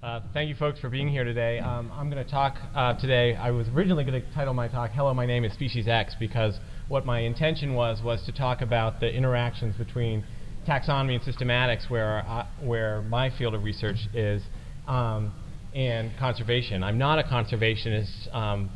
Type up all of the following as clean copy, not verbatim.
Thank you folks for being here today. I'm going to talk today. I was originally going to title my talk, Hello, My Name is Species X, because what my intention was to talk about the interactions between taxonomy and systematics, where my field of research is, and conservation. I'm not a conservationist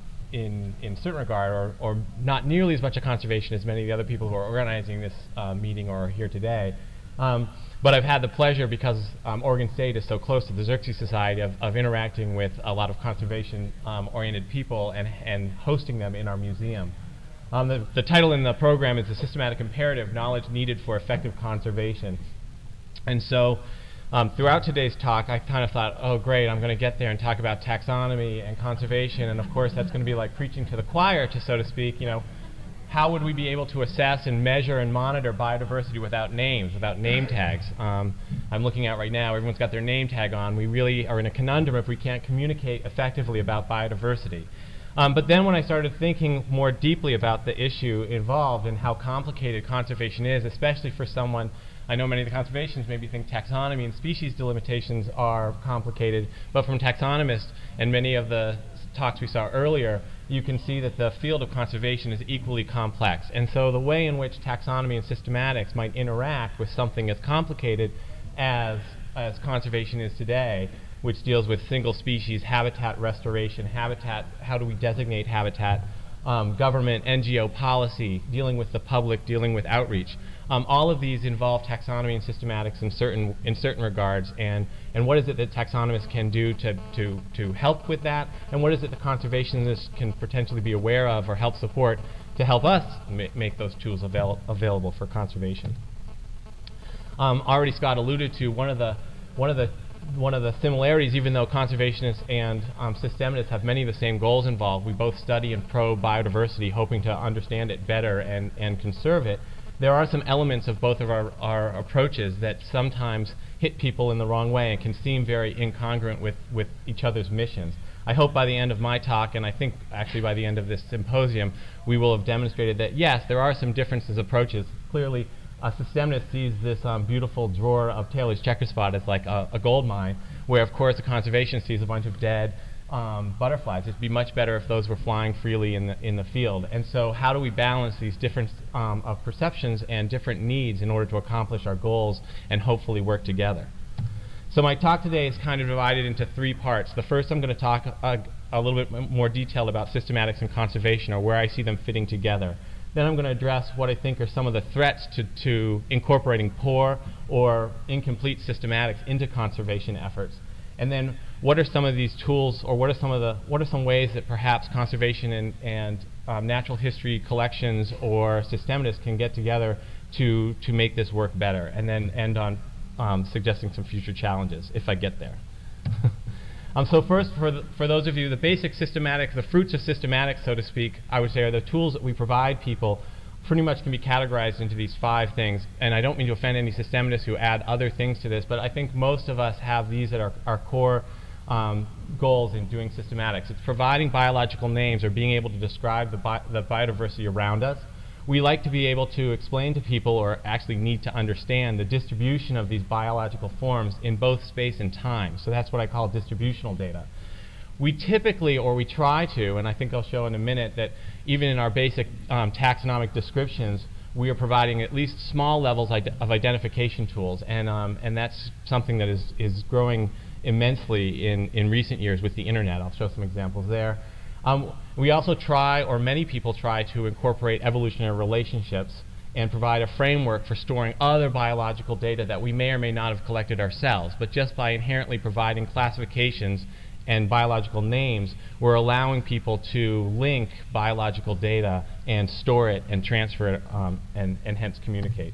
in certain regard, or not nearly as much a conservationist as many of the other people who are organizing this meeting or are here today. But I've had the pleasure, because Oregon State is so close to the Xerces Society, of interacting with a lot of conservation-oriented people and hosting them in our museum. The title in the program is The Systematic Imperative, Knowledge Needed for Effective Conservation. And so throughout today's talk, I kind of thought, oh great, I'm going to get there and talk about taxonomy and conservation, and of course that's going to be like preaching to the choir, so to speak. How would we be able to assess and measure and monitor biodiversity without names, without name tags? I'm looking at right now, everyone's got their name tag on. We really are in a conundrum if we can't communicate effectively about biodiversity. But then when I started thinking more deeply about the issue involved and how complicated conservation is, especially for someone, I know many of the conservationists maybe think taxonomy and species delimitations are complicated, but from taxonomists and many of the talks we saw earlier, you can see that the field of conservation is equally complex. And so the way in which taxonomy and systematics might interact with something as complicated as conservation is today, which deals with single species, habitat restoration, how do we designate habitat, government, NGO policy, dealing with the public, dealing with outreach. All of these involve taxonomy and systematics in certain regards, and what is it that taxonomists can do to help with that, and what is it that conservationists can potentially be aware of or help support to help us make those tools available for conservation. Already Scott alluded to one of the similarities, even though conservationists and systematists have many of the same goals involved. We both study and probe biodiversity, hoping to understand it better and conserve it. There are some elements of both of our approaches that sometimes hit people in the wrong way and can seem very incongruent with each other's missions. I hope by the end of my talk, and I think actually by the end of this symposium, we will have demonstrated that yes, there are some differences approaches. Clearly, a systematist sees this beautiful drawer of Taylor's checker spot as like a gold mine, where of course a conservationist sees a bunch of dead butterflies. It'd be much better if those were flying freely in the field. And so how do we balance these different of perceptions and different needs in order to accomplish our goals and hopefully work together? So my talk today is kind of divided into three parts. The first, I'm going to talk a little bit more detail about systematics and conservation, or where I see them fitting together. Then I'm going to address what I think are some of the threats to incorporating poor or incomplete systematics into conservation efforts. And then what are some of these tools, or what are some ways that perhaps conservation and natural history collections or systematists can get together to make this work better, and then end on suggesting some future challenges if I get there. So first, for those of you, the basic systematics, the fruits of systematics, so to speak, I would say are the tools that we provide people, pretty much can be categorized into these 5 things. And I don't mean to offend any systematists who add other things to this, but I think most of us have these that are our core goals in doing systematics. It's providing biological names, or being able to describe the biodiversity around us. We like to be able to explain to people, or actually need to understand, the distribution of these biological forms in both space and time. So that's what I call distributional data. We typically, or we try to, and I think I'll show in a minute, that even in our basic taxonomic descriptions, we are providing at least small levels of identification tools, and that's something that is growing immensely in recent years with the internet. I'll show some examples there. We also try, or many people try, to incorporate evolutionary relationships and provide a framework for storing other biological data that we may or may not have collected ourselves. But just by inherently providing classifications and biological names, we're allowing people to link biological data and store it and transfer it and hence communicate.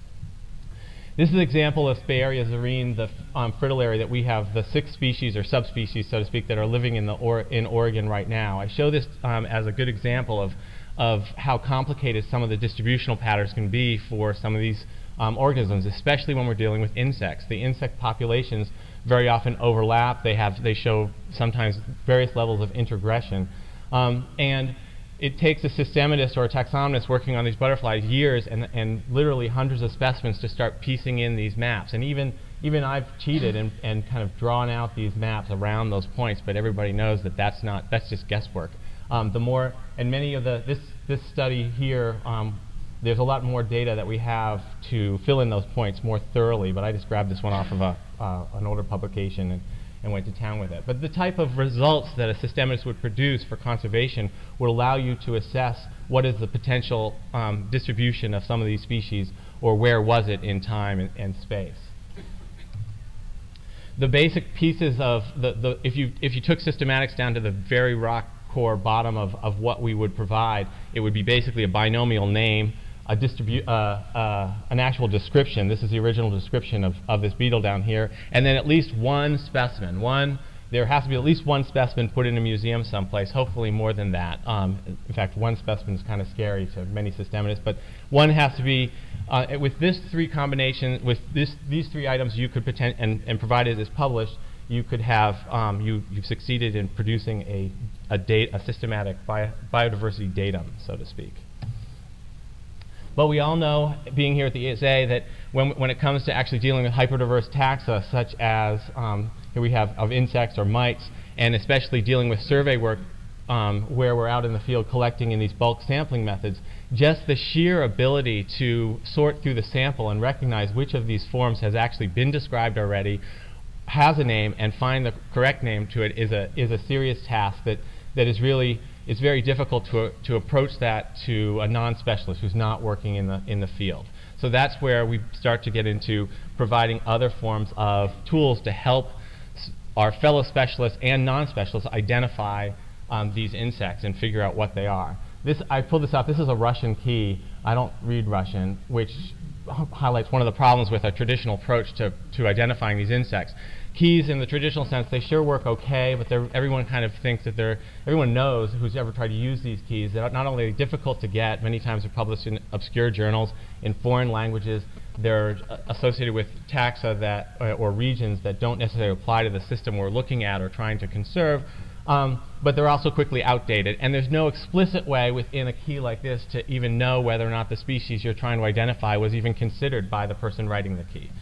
This is an example of Sphaeria zarine, the fritillary that we have, the 6 species or subspecies, so to speak, that are living in Oregon right now. I show this as a good example of how complicated some of the distributional patterns can be for some of these organisms, especially when we're dealing with insects. The insect populations very often overlap. They show sometimes various levels of introgression, and it takes a systematist or a taxonomist working on these butterflies years and literally hundreds of specimens to start piecing in these maps. And even even I've cheated and kind of drawn out these maps around those points, but everybody knows that that's just guesswork. Many of this study here, there's a lot more data that we have to fill in those points more thoroughly, but I just grabbed this one off of an older publication and went to town with it. But the type of results that a systematist would produce for conservation would allow you to assess what is the potential distribution of some of these species, or where was it in time and space. The basic pieces of if you took systematics down to the very rock core bottom of what we would provide, it would be basically a binomial name, an actual description. This is the original description of this beetle down here, and then at least one specimen. There has to be at least one specimen put in a museum someplace, hopefully more than that. In fact, one specimen is kind of scary to many systematists, but one has to be, with this three combination, with these three items you could and provided it's published, you could have, you've succeeded in producing a systematic biodiversity datum, so to speak. But we all know, being here at the ESA, that when it comes to actually dealing with hyperdiverse taxa, such as here we have of insects or mites, and especially dealing with survey work where we're out in the field collecting in these bulk sampling methods, just the sheer ability to sort through the sample and recognize which of these forms has actually been described already, has a name, and find the correct name to it is a serious task that is really, it's very difficult to approach that to a non-specialist who's not working in the field. So that's where we start to get into providing other forms of tools to help our fellow specialists and non-specialists identify these insects and figure out what they are. I pulled this out. This is a Russian key. I don't read Russian, which highlights one of the problems with a traditional approach to identifying these insects. Keys, in the traditional sense, they sure work okay, but everyone kind of thinks that everyone knows who's ever tried to use these keys. They're not only difficult to get, many times they're published in obscure journals in foreign languages. They're associated with taxa or regions that don't necessarily apply to the system we're looking at or trying to conserve. But they're also quickly outdated, and there's no explicit way within a key like this to even know whether or not the species you're trying to identify was even considered by the person writing the key.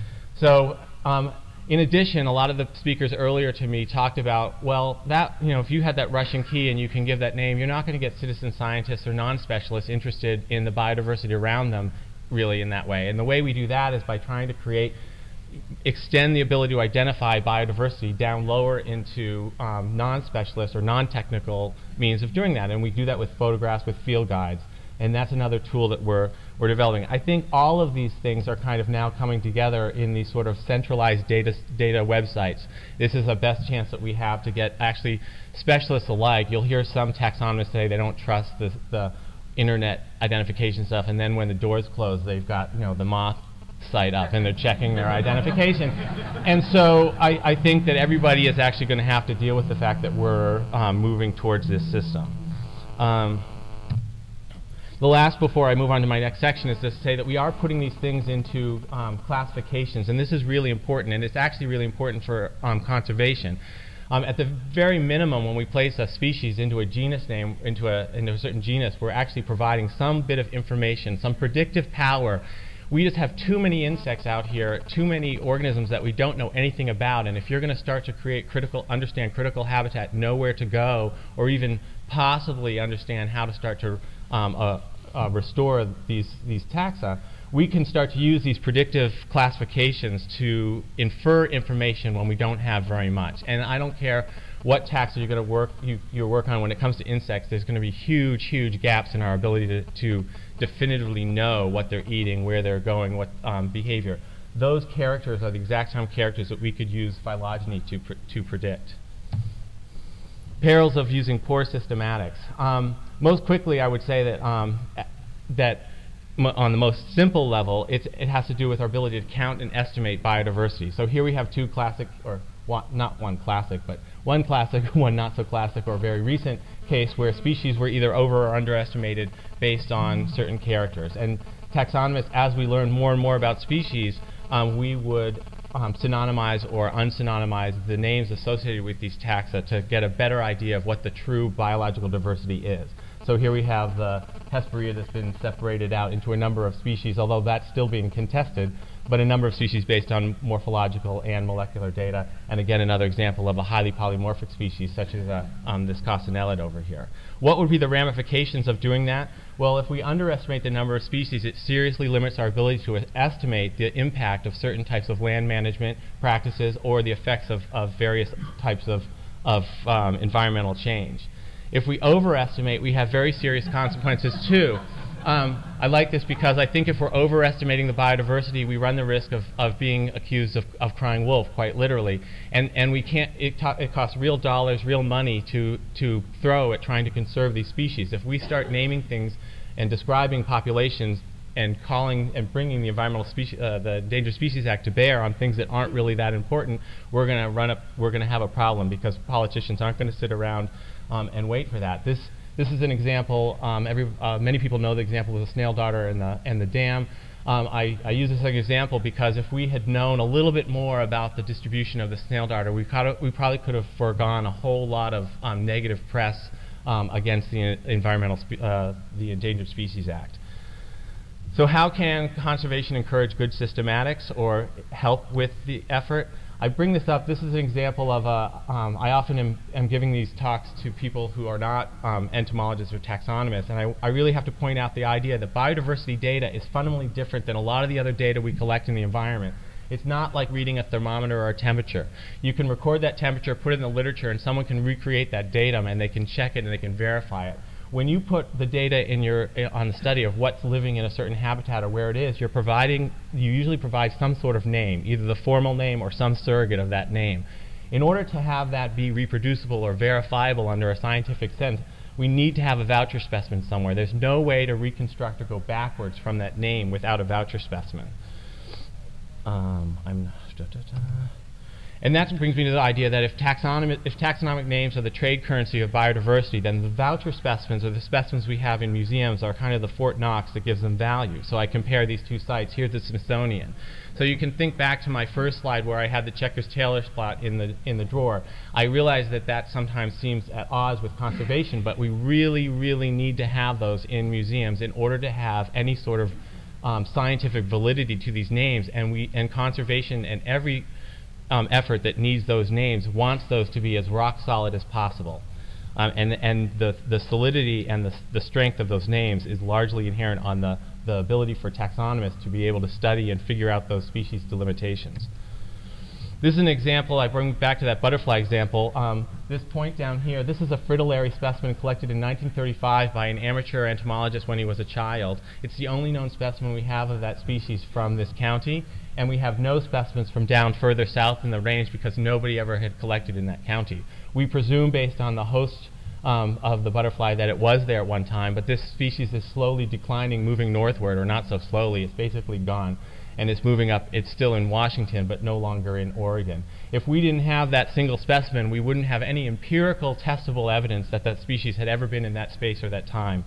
So in addition, a lot of the speakers earlier to me talked about, well, if you had that Russian key and you can give that name, you're not going to get citizen scientists or non-specialists interested in the biodiversity around them really in that way. And the way we do that is by trying to extend the ability to identify biodiversity down lower into non-specialist or non-technical means of doing that. And we do that with photographs, with field guides. And that's another tool that we're developing. I think all of these things are kind of now coming together in these sort of centralized data websites. This is the best chance that we have to get actually specialists alike. You'll hear some taxonomists say they don't trust the internet identification stuff, and then when the doors close, they've got the moth site up and they're checking their identification. And so I think that everybody is actually going to have to deal with the fact that we're moving towards this system. The last, before I move on to my next section, is to say that we are putting these things into classifications, and this is really important, and it's actually really important for conservation. At the very minimum, when we place a species into a genus name, into a certain genus, we're actually providing some bit of information, some predictive power. We just have too many insects out here, too many organisms that we don't know anything about, and if you're going to start to understand critical habitat, know where to go, or even possibly understand how to start to restore these taxa, we can start to use these predictive classifications to infer information when we don't have very much. And I don't care what taxa you're going to work on when it comes to insects. There's going to be huge gaps in our ability to definitively know what they're eating, where they're going, what behavior. Those characters are the exact same characters that we could use phylogeny to predict. Perils of using poor systematics. Most quickly, I would say that on the most simple level, it has to do with our ability to count and estimate biodiversity. So here we have two classic, or not one classic, but one classic, one not so classic, or very recent case where species were either over or underestimated based on certain characters. And taxonomists, as we learn more and more about species, we would synonymize or unsynonymize the names associated with these taxa to get a better idea of what the true biological diversity is. So here we have the Hesperia that's been separated out into a number of species, although that's still being contested. but a number of species based on morphological and molecular data, and again another example of a highly polymorphic species such as this Cossinellid over here. What would be the ramifications of doing that? Well, if we underestimate the number of species, it seriously limits our ability to estimate the impact of certain types of land management practices or the effects of various types of environmental change. If we overestimate, we have very serious consequences too. I like this because I think if we're overestimating the biodiversity, we run the risk of being accused of crying wolf, quite literally. And we can't. It costs real dollars, real money to throw at trying to conserve these species. If we start naming things and describing populations and calling and bringing the the Endangered Species Act to bear on things that aren't really that important, we're going to have a problem because politicians aren't going to sit around and wait for that. This is an example. Many people know the example of the snail darter and the dam. I use this as an example because if we had known a little bit more about the distribution of the snail darter, we probably could have foregone a whole lot of negative press against the the Endangered Species Act. So how can conservation encourage good systematics or help with the effort? I bring this up. This is an example of I often am giving these talks to people who are not entomologists or taxonomists, and I really have to point out the idea that biodiversity data is fundamentally different than a lot of the other data we collect in the environment. It's not like reading a thermometer or a temperature. You can record that temperature, put it in the literature, and someone can recreate that datum, and they can check it and they can verify it. When you put the data on the study of what's living in a certain habitat or where it is, you usually provide some sort of name, either the formal name or some surrogate of that name. In order to have that be reproducible or verifiable under a scientific sense, we need to have a voucher specimen somewhere. There's no way to reconstruct or go backwards from that name without a voucher specimen. And that brings me to the idea that if taxonomic names are the trade currency of biodiversity, then the voucher specimens or the specimens we have in museums are kind of the Fort Knox that gives them value. So I compare these two sites. Here's the Smithsonian. So you can think back to my first slide where I had the Checkers-Taylor plot in the drawer. I realize that sometimes seems at odds with conservation, but we really, really need to have those in museums in order to have any sort of scientific validity to these names, and conservation and every effort that needs those names wants those to be as rock solid as possible. And the solidity and the strength of those names is largely inherent on the ability for taxonomists to be able to study and figure out those species delimitations. This is an example. I bring back to that butterfly example. This point down here, this is a fritillary specimen collected in 1935 by an amateur entomologist when he was a child. It's the only known specimen we have of that species from this county, and we have no specimens from down further south in the range because nobody ever had collected in that county. We presume, based on the host of the butterfly, that it was there at one time, but this species is slowly declining, moving northward, or not so slowly. It's basically gone. And it's moving up. It's still in Washington, but no longer in Oregon. If we didn't have that single specimen, we wouldn't have any empirical testable evidence that that species had ever been in that space or that time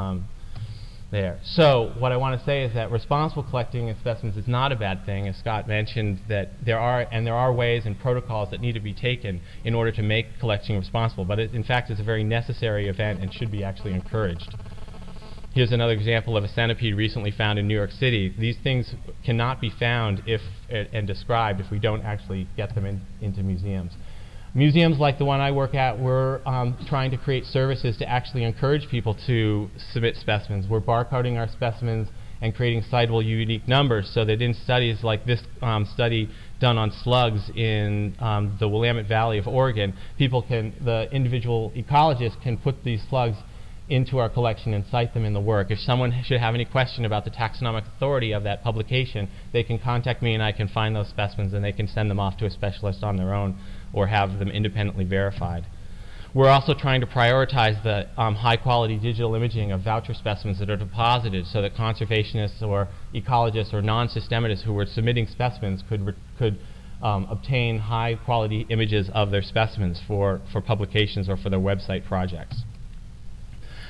there. So what I want to say is that responsible collecting of specimens is not a bad thing. As Scott mentioned, that there are ways and protocols that need to be taken in order to make collecting responsible. But in fact, it's a very necessary event and should be actually encouraged. Here's another example of a centipede recently found in New York City. These things cannot be found and described if we don't actually get them into museums. Museums like the one I work at, we're trying to create services to actually encourage people to submit specimens. We're barcoding our specimens and creating citable unique numbers so that in studies like this study done on slugs in the Willamette Valley of Oregon, the individual ecologists can put these slugs into our collection and cite them in the work. If someone should have any question about the taxonomic authority of that publication, they can contact me and I can find those specimens and they can send them off to a specialist on their own or have them independently verified. We're also trying to prioritize the high-quality digital imaging of voucher specimens that are deposited so that conservationists or ecologists or non-systematists who were submitting specimens could obtain high-quality images of their specimens for publications or for their website projects.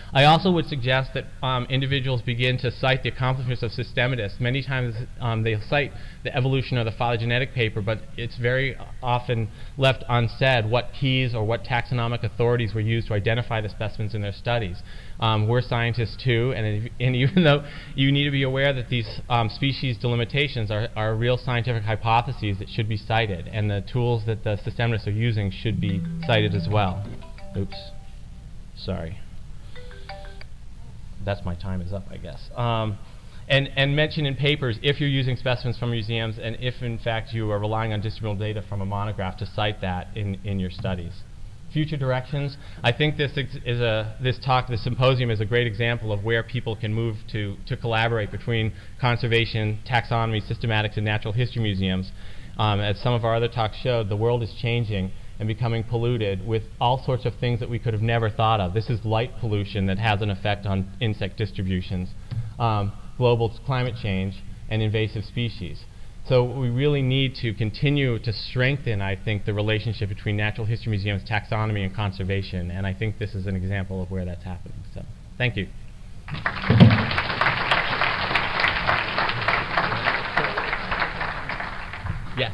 I also would suggest that individuals begin to cite the accomplishments of systematists. Many times they'll cite the evolution of the phylogenetic paper, but it's very often left unsaid what keys or what taxonomic authorities were used to identify the specimens in their studies. We're scientists too, and even though you need to be aware that these species delimitations are real scientific hypotheses that should be cited, and the tools that the systematists are using should be cited as well. Oops. Sorry. That's my time is up, I guess. And mention in papers, if you're using specimens from museums, and if in fact you are relying on distributable data from a monograph, to cite that in your studies. Future directions. I think this symposium is a great example of where people can move to collaborate between conservation, taxonomy, systematics, and natural history museums. As some of our other talks showed, the world is changing and becoming polluted with all sorts of things that we could have never thought of. This is light pollution that has an effect on insect distributions, global climate change, and invasive species. So we really need to continue to strengthen, I think, the relationship between natural history museums, taxonomy, and conservation, and I think this is an example of where that's happening. So, thank you. Yes?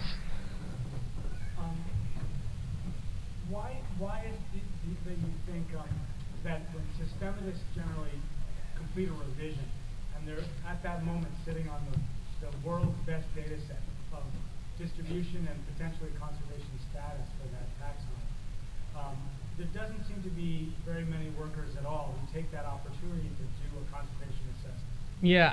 Why is it that you think that when systematists generally complete a revision, and they're at that moment sitting on the world's best data set of distribution and potentially conservation status for that taxon, there doesn't seem to be very many workers at all who take that opportunity to do a conservation assessment? Yeah,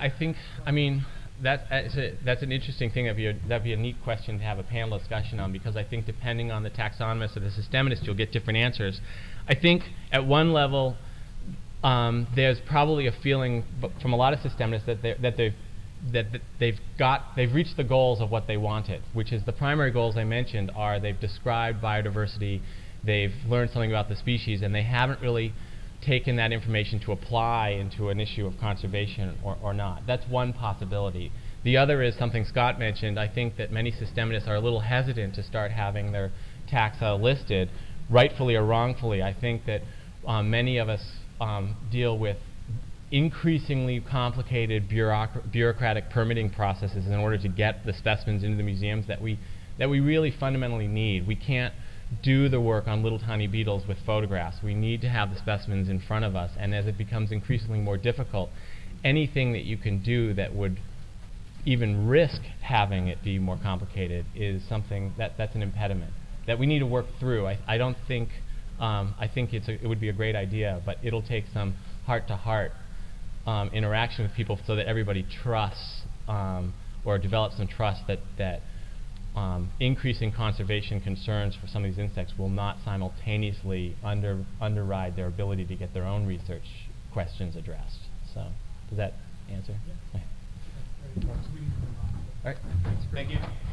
that's an interesting thing. That'd be a neat question to have a panel discussion on, because I think depending on the taxonomist or the systematist, you'll get different answers. I think at one level, there's probably a feeling from a lot of systematists that they've reached the goals of what they wanted, which is the primary goals I mentioned are they've described biodiversity, they've learned something about the species, and they haven't really taken that information to apply into an issue of conservation or not. That's one possibility. The other is something Scott mentioned. I think that many systematists are a little hesitant to start having their taxa listed, rightfully or wrongfully. I think that many of us deal with increasingly complicated bureaucratic permitting processes in order to get the specimens into the museums that we really fundamentally need. We can't do the work on little tiny beetles with photographs. We need to have the specimens in front of us, and as it becomes increasingly more difficult, anything that you can do that would even risk having it be more complicated is something that's an impediment that we need to work through. I don't think I think it would be a great idea, but it'll take some heart-to-heart interaction with people so that everybody trusts or develops some trust that increasing conservation concerns for some of these insects will not simultaneously underride their ability to get their own research questions addressed. So, does that answer? Yeah. Okay. All right. Thank you.